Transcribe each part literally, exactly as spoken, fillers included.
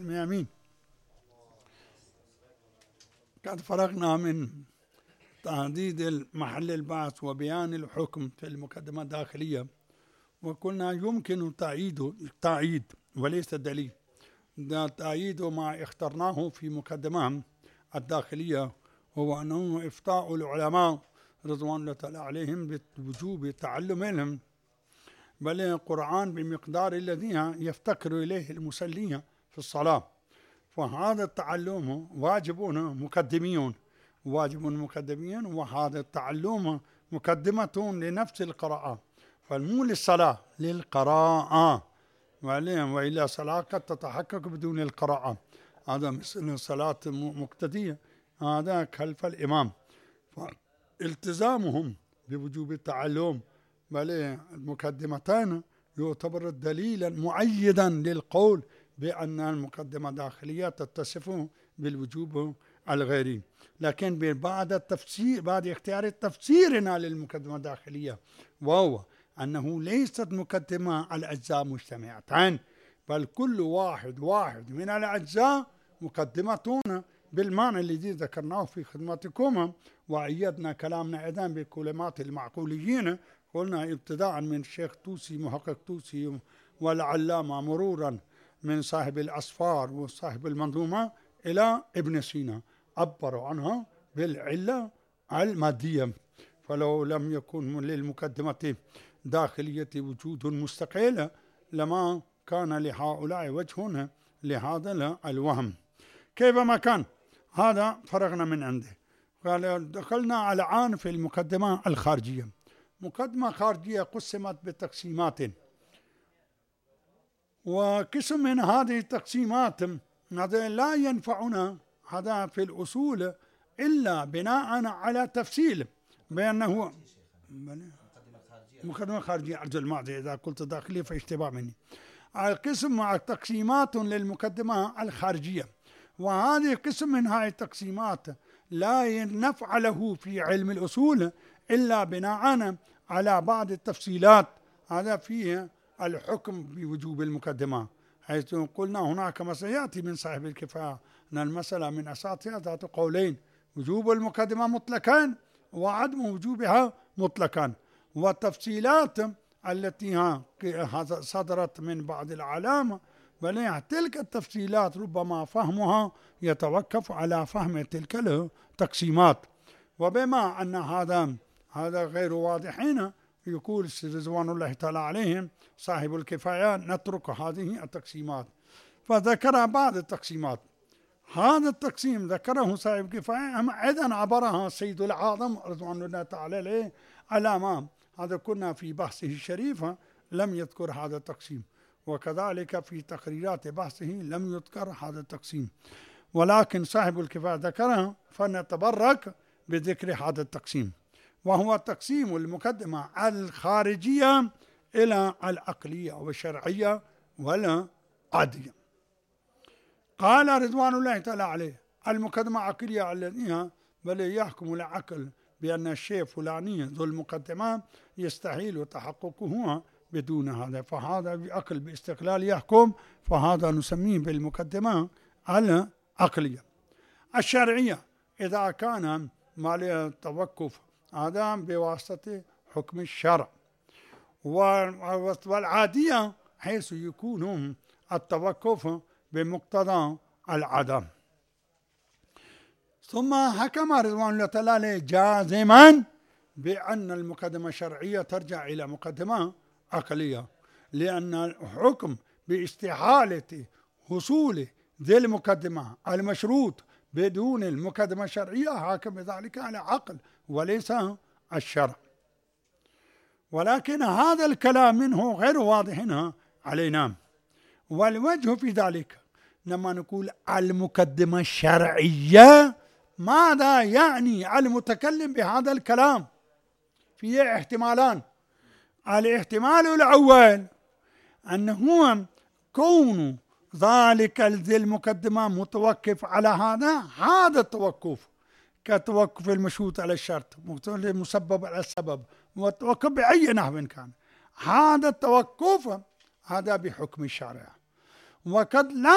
آمين. قد فرغنا من تحديد محل البحث وبيان الحكم في المقدمة الداخلية، وقلنا يمكن تأييده تأييد وليس دليل، ده تأييد ما اخترناه في مقدمة الداخلية، هو أنه إفتاء العلماء رضوان الله تعالى عليهم بوجوب تعلم علم بل القرآن بمقدار الذي يفتقر إليه المصلين في الصلاة، فهذا التعلم واجب مقدميون واجب مقدميون وهذا التعلم مقدمة لنفس القراءة، فالمو للصلاة للقراءة، وإلا الصلاة قد تتحقق بدون القراءة، هذا مثل الصلاة مقتدية، هذا خلف الإمام، فالتزامهم بوجوب التعلم بل المقدمتان يعتبر دليلا مؤيدا للقول بأن المقدمة الداخلية تتصف بالوجوب الغيري، لكن بعد التفسير بعد اختيار تفسيرنا للمقدمة الداخلية وهو أنه ليست مقدمة الأجزاء مجتمعتان، بل كل واحد واحد من الأجزاء مقدمتون بالمعنى الذي ذكرناه في خدمتكم، وأيدنا كلامنا أيضا بكلمات المعقوليين، قلنا ابتداء من الشيخ توسي محقق توسي والعلامة مرورا من صاحب الأسفار وصاحب المنظومة إلى ابن سينا عبروا عنها بالعلة المادية، فلو لم يكن للمقدمة داخلية وجود مستقل لما كان لهؤلاء وجه لهذا الوهم. كيفما كان هذا فرغنا من عنده، قال دخلنا الآن في المقدمة الخارجية. مقدمة خارجية قسمت بتقسيمات، وقسم من هذه التقسيمات هذا لا ينفعنا هذا في الأصول إلا بناء على تفصيل بأنه مقدمة خارجية أرجو المعذرة إذا قلت داخلية فاشتباه مني. القسم مع تقسيمات للمقدمة الخارجية، وهذه قسم من هذه التقسيمات لا نفع له في علم الأصول إلا بناء على بعض التفصيلات هذا فيه الحكم بوجوب المقدمة، حيث قلنا هناك كما سيأتي من صاحب الكفاية أن المسألة من أساسها ذات قولين، وجوب المقدمة مطلقا وعدم وجوبها مطلقا، والتفصيلات التي صدرت من بعض العلامة بل تلك التفصيلات ربما فهمها يتوقف على فهم تلك التقسيمات، وبما أن هذا هذا غير واضحين يقول رضوان الله تعالى عليهم صاحب الكفاية نترك هذه التقسيمات، فذكر بعض التقسيمات. هذا التقسيم ذكره صاحب الكفاية أيضا عبرها السيد العاظم رضوان الله تعالى عليه على ما هذا كنا في بحثه الشريفة لم يذكر هذا التقسيم، وكذلك في تقريرات بحثه لم يذكر هذا التقسيم، ولكن صاحب الكفاية ذكرها فنتبرك بذكر هذا التقسيم، وهو تقسيم المقدمة الخارجية إلى العقلية والشرعية والعادية. قال رضوان الله تعالى عليه المقدمة عقلية الذين بل يحكم العقل بأن الشيء فلاني ذو المقدمة يستحيل تحققه بدون هذا، فهذا بعقل باستقلال يحكم، فهذا نسميه بالمقدمة العقلية. الشرعية إذا كان مال التوقف هذا بواسطة حكم الشرع، والعادية حيث يكون التوقف بمقتضى العدم. ثم حكم رضوان الله تعالى جازما بأن المقدمة الشرعية ترجع إلى مقدمة عقلية، لأن الحكم باستحالة حصول ذي المقدمة المشروط بدون المقدمة الشرعية حاكم بذلك على عقل وليس الشرع، ولكن هذا الكلام منه غير واضح هنا علينا، والوجه في ذلك لما نقول المقدمة الشرعية ماذا يعني المتكلم بهذا الكلام؟ فيه احتمالان. الاحتمال الأول أنه كون ذلك ذي المقدمة متوقف على هذا هذا التوقف كتوقف المشروط على الشرط مسبب على السبب وتوقف بأي نحو كان، هذا التوقف هذا بحكم الشرع، وقد لا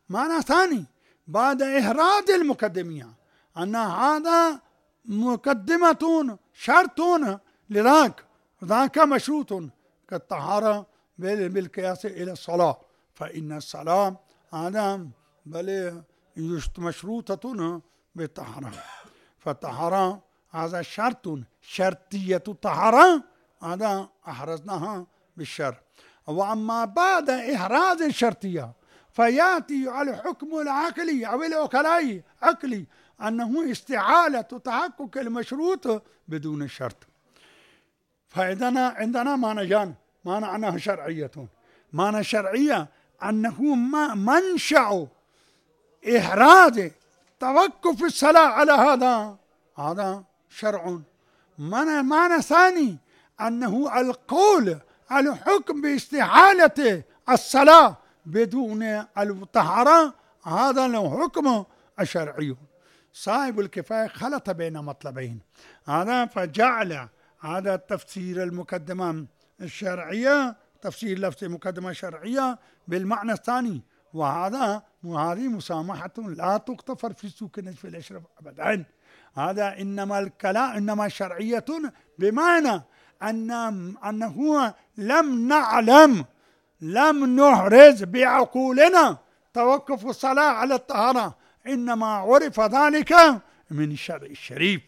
معنى ثاني بعد إهراد المقدمية أن هذا مقدمة شرط لذاك، ذاك مشروط كالطهارة بالقياس إلى الصلاة، فإن الصلاة هذا بل مشروطة بالطهارة، فالطهارة هذا شرط، شرطية الطهارة هذا أحرزناها بالشر. وأما بعد إحراز الشرطية فيأتي على حكم العقلي أو العقلي عقلي أنه استعالة تحقق المشروط بدون الشرط. فإذا عندنا معنيان، معنى أنها شرعية، معنى شرعية أنه منشأ إحراز توقف الصلاة على هذا، هذا شرع. معنى معنى ثاني أنه القول الحكم باستحالة الصلاة بدون الطهارة هذا له حكم الشرعي. صاحب الكفاية خلط بين مطلبين، هذا فجعل هذا تفسير المقدمة الشرعية، تفسير لفظ المقدمة الشرعية بالمعنى الثاني، وهذا وهذه مسامحة لا تغتفر في سوق النجف الأشرف أبدا. هذا إنما الكلام إنما شرعية بمعنى أن أنه لم نعلم، لم نحرز بعقولنا توقف الصلاة على الطهارة، إنما عرف ذلك من الشرع الشريف.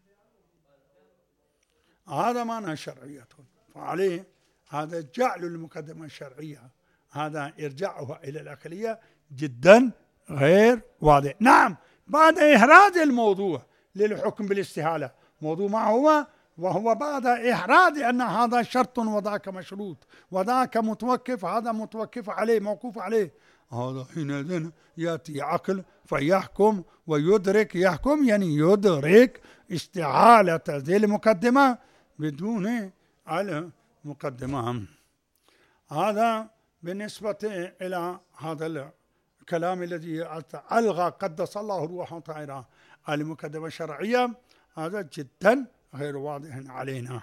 هذا معنى شرعية. فعليه هذا جعل المقدمة الشرعية هذا إرجاعها إلى العقلية جدا غير واضح. نعم بعد إحراز الموضوع للحكم بالاستحالة، موضوع ما هو؟ وهو بعد إحراز أن هذا شرط وذاك مشروط وذاك متوقف، هذا متوقف عليه موقوف عليه، هذا حينئذ يأتي عقل فيحكم ويدرك، يحكم يعني يدرك استحالة ذي المقدمة بدون المقدمة. هذا بالنسبة إلى هذا الكلام الذي ألغى قدس الله روحه طاهرة المقدمة الشرعية، هذا جدا غير واضح علينا.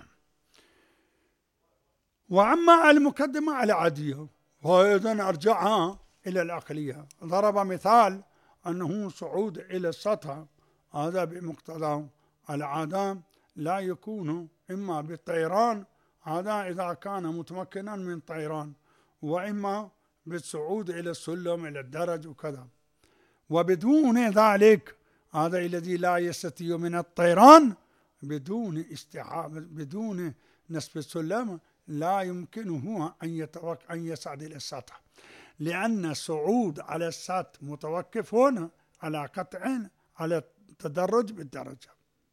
وأما المقدمة العادية وأيضا أرجعها إلى العقلية، ضرب مثال أنه صعود إلى السطح هذا بمقتضى العادة لا يكون إما بالطيران، هذا إذا كان متمكنا من طيران، وإما بالصعود إلى السلم إلى الدرج وكذا، وبدون ذلك هذا الذي لا يستطيع من الطيران بدون استعابة بدون نصب السلم لا يمكنه أن يتوقع أن يصعد إلى السطح، لأن الصعود على السطح متوقف هنا على قطع على التدرج بالدرجة.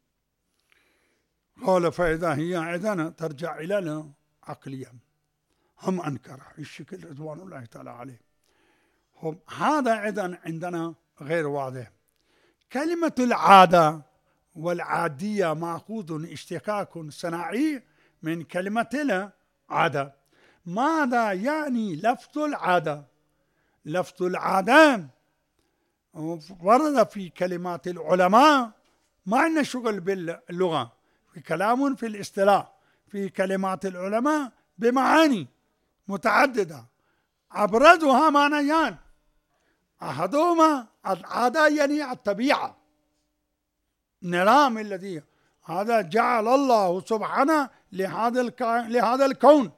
قال فإذا هي إذن ترجع إلى العقلية. هم أنكر الشكل رضوان الله تعالى عليه. هم هذا إذن عندنا غير واضح. كلمة العادة والعادية مأخوذ اشتقاق صناعي من كلمة العادة. ماذا يعني لفظ العادة؟ لفظ العادة ورد في كلمات العلماء، ما عندنا شغل باللغة، في كلام في الاصطلاح في كلمات العلماء بمعاني متعددة، أبرزها معنيان، أحدهما العادة يعني الطبيعة، النظام الذي هذا جعل الله سبحانه لهذا لهذا الكون.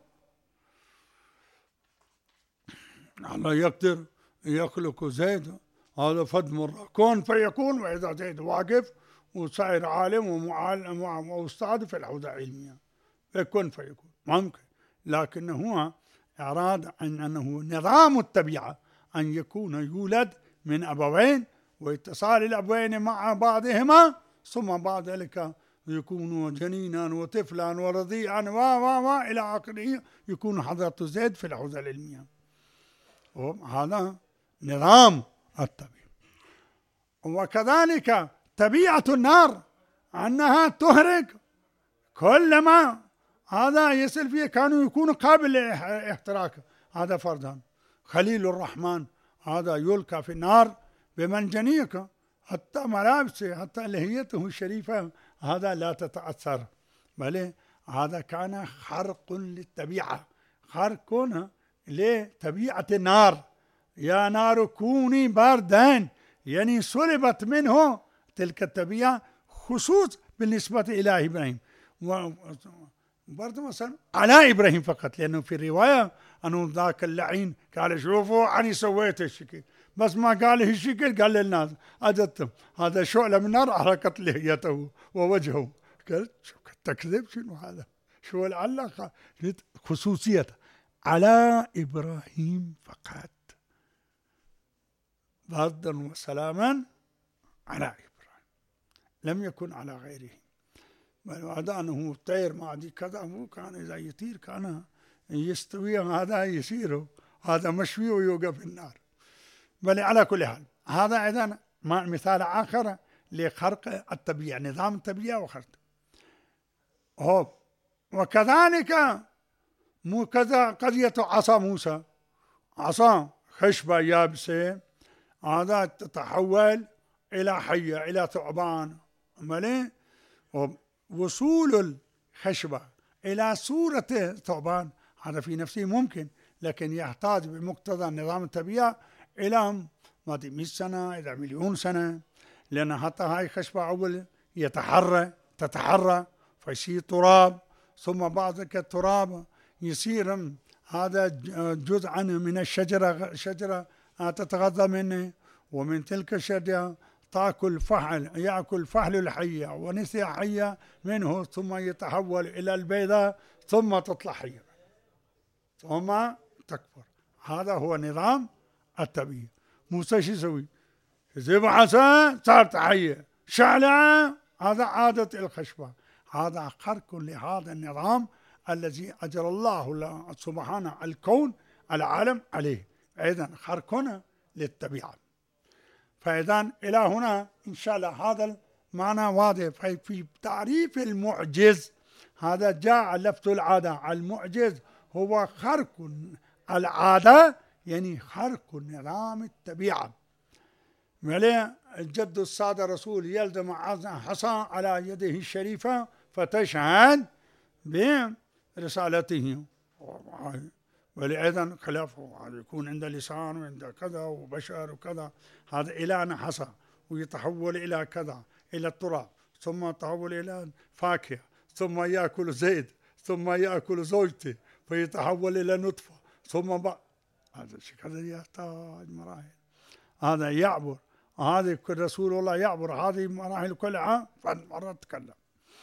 الله يقدر يخلق زيد هذا فد مرة كون فيكون، وإذا زيد واقف وصاير عالم ومعلم وأستاذ في الحوزة العلمية يكون فيكون ممكن، لكنه أراد أن أنه نظام الطبيعة أن يكون يولد من أبوين واتصال الأبوين مع بعضهما، ثم بعد ذلك يكون جنينا وطفلا ورضيعا و و و إلى آخره، يكون حضرة زيد في الحوزة العلمية. هذا نظام الطبيعة. وكذلك طبيعة النار أنها تهرق كلما هذا يصل فيه كانوا يكون قابل لاحتراق، هذا فرضا. خليل الرحمن هذا يلقى في النار بمنجنيق، حتى ملابسه حتى لحيته الشريفة هذا لا تتأثر، بل هذا كان خرق للطبيعة، خرق لطبيعة النار، يا نار كوني باردين، يعني سلبت منه تلك التبية، خصوص بالنسبة إلى إبراهيم. برضه مثلا على إبراهيم فقط، لأنه في الرواية أنه ذاك اللعين قال شوفوا أنا سويت الشكل، بس ما قال الشكل قال للناس أجدتم هذا شعلة من نار أحرقت لحيته ووجهه. قال شو تكذب، شنو هذا، شو العلاقة؟ خصوصية على إبراهيم فقط، بردا وسلاما على إبراهيم، لم يكن على غيره. بل هذا أنه طير ما عندي كذا، هو كان إذا يطير كان يستوي، هذا يسيره، هذا مشوي ويوقف في النار. بل على كل حال هذا أيضا مثال آخر لخرق الطبيعة، نظام الطبيعة وخرق. هو وكذلك مو كذا قضية عصا موسى، عصا خشبة يابسة، هذا تتحول إلى حية إلى ثعبان. مالي وصول الخشبة إلى صورة ثعبان هذا في نفسه ممكن، لكن يحتاج بمقتضى نظام الطبيعة إلى ما مئة سنة إلى مليون سنة، لأن حتى هاي خشبة أول يتحرى تتحرى فيصير تراب، ثم بعد التراب يصير هذا جزء من الشجرة، شجرة تتغذى منه، ومن تلك الشجرة تأكل فحل، يأكل فحل الحية ونسي حية منه، ثم يتحول إلى البيضة، ثم تطلع حية ثم تكبر. هذا هو نظام الطبيعي. موسى شو يسوي؟ يجيب عصا صارت حية، شعلة، هذا عادة الخشبة. هذا خرق لهذا النظام الذي أجرى الله سبحانه الكون العالم عليه، أيضا خرق للطبيعة. فإذا إلى هنا إن شاء الله هذا المعنى واضح. في تعريف المعجز هذا جاء لفظ العادة، المعجز هو خرق العادة، يعني خرق نظام الطبيعة. ملي الجد السادة رسول يلزم حصى على يده الشريفة فتشهد برسالته، ولأيضا خلافه هذا يكون عنده لسان وعنده كذا وبشر وكذا، هذا إلى أن حصى ويتحول إلى كذا، إلى التراب، ثم يتحول إلى فاكهة، ثم يأكل زيت، ثم يأكل زوجته فيتحول إلى نطفة، ثم بقى هذا الشيء هذا يحتاج مراحل، هذا يعبر، هذا رسول الله يعبر هذه المراحل كلها مرة تكلم.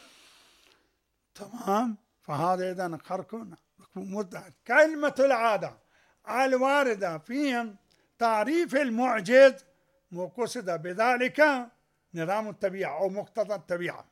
تمام. فهذا إذا خرقنا مدة كلمة العادة الواردة في تعريف المعجز مقصد بذلك نظام الطبيعة أو مقتضى الطبيعة.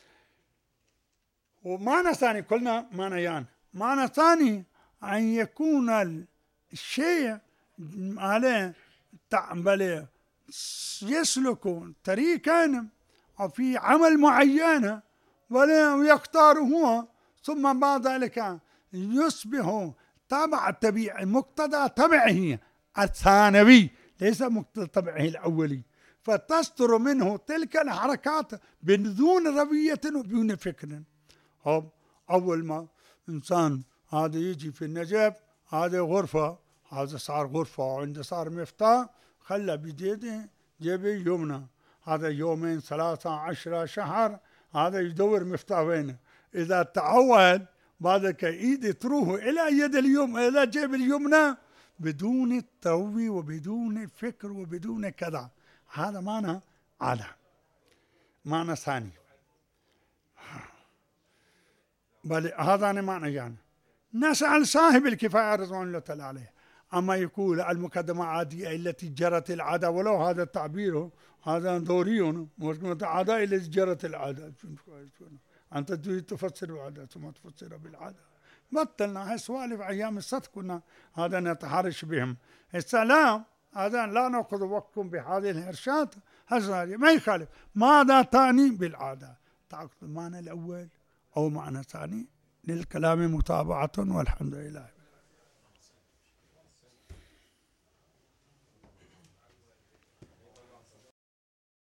ومعنى ثاني قلنا معنيان، معنى ثاني أن يكون الشيء عليه تعمل يسلك طريقا أو في عمل معين ولا يختار هو، ثم بعد ذلك يصبح تبع الطبيعي مقتضى طبعه الثانوي ليس مقتضى طبعه الأولي، فتصدر منه تلك الحركات بدون روية وبدون فكر. هم أول ما إنسان هذا يجي في النجف، هذا غرفة، هذا صار غرفة وعنده صار مفتاح، خلى بيده جيبه يمنى، هذا يومين ثلاثة عشرة شهر هذا يدور مفتاح وينه، إذا تعود بعد إيده تروح إلى يد اليوم إلى جيب اليمنى بدون تروي وبدون فكر وبدون كذا. هذا معنى عادة. معنى ثاني بل هذا معنى يعني نسأل صاحب الكفاية رضوان الله تعالى عليه، أما يقول المقدمة عادية التي جرت العادة، ولو هذا التعبير هذا دوري عادة التي جرت العادة، أنت تريد تفسر العادة ثم تفسر بالعادة. بطلنا هاي سوالف أيام الصدق كنا هذا نتحرش بهم. السلام هذا لا نأخذ وقتكم بهذه الإرشاد، هذا ما يخالف. ماذا تعني بالعادة؟ تأخذ المعنى الأول أو معنى ثاني للكلام متابعة، والحمد لله.